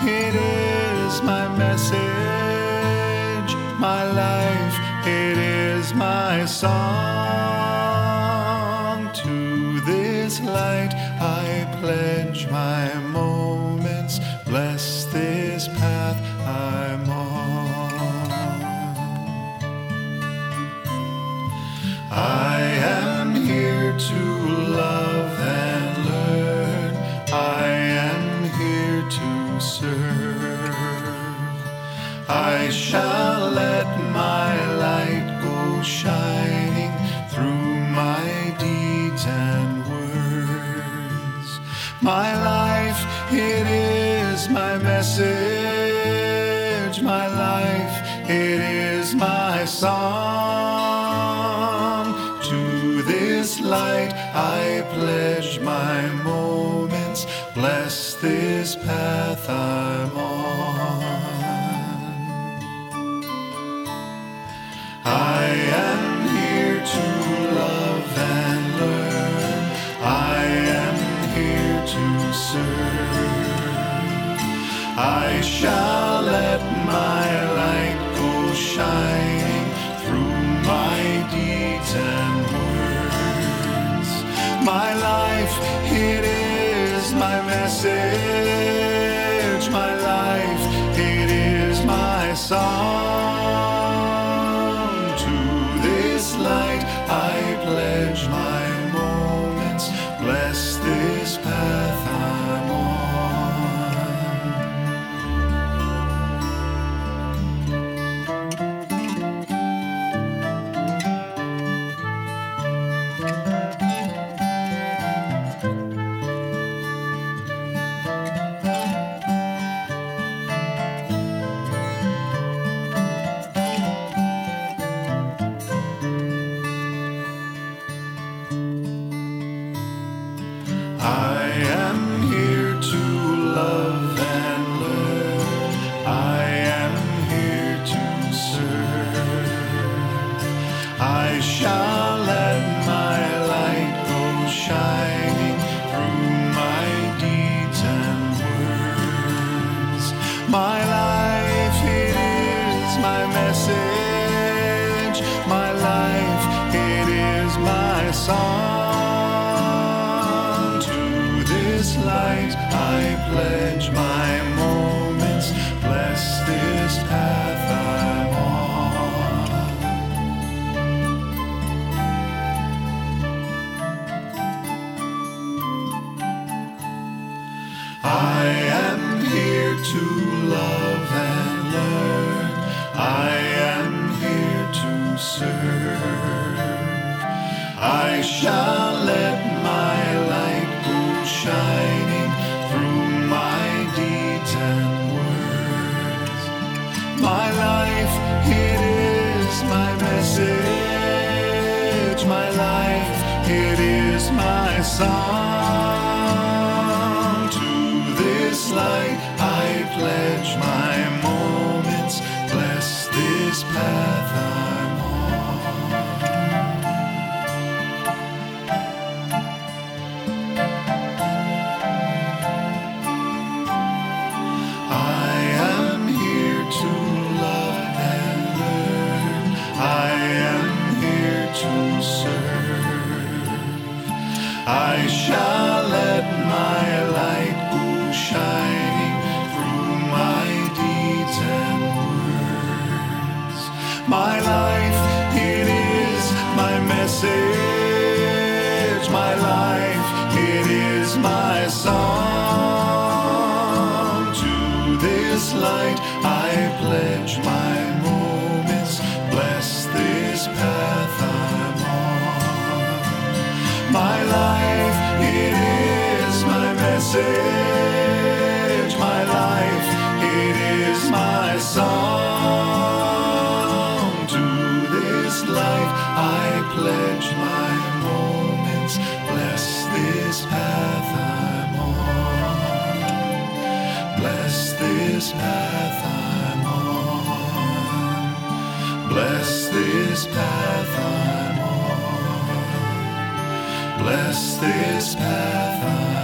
it is my message. My life, it is my song. To this light I pledge my moments. Bless this path I'm on. I am here to love and learn. I am here to serve. I shall let my light go shining through my deeds and words. My life, it is my message. My life, it is my song. To this light I pledge my moments. Bless this path I'm on. I am here to love and learn. I am here to serve. I shall let my light go shining through my deeds and words. My life, it is my message. My life, it is my song. To this light I pledge my moments. Bless this path I'm on. I am here to love and learn. I am here to serve. I shall let my light go shining through my deeds and words. My life, it is my message. My life, it is my song. Light I pledge my moments. Bless this path I'm on. I am here to love and learn. I am here to serve. I shall let my light go shining through my deeds and words. My life, it is my message. My life, it is my song. To this light I pledge my moments. Bless this path I'm on. I shall let my light go shining through my deeds and words. My life, it is my message. My life, it is my song. To this light I pledge my moments. Bless this path I'm on. My life, it is my message. My life, it is my song. To this life I pledge my moments. Bless this path I'm on. Bless this path I'm on. Bless this path I'm on. Bless this path I'm on.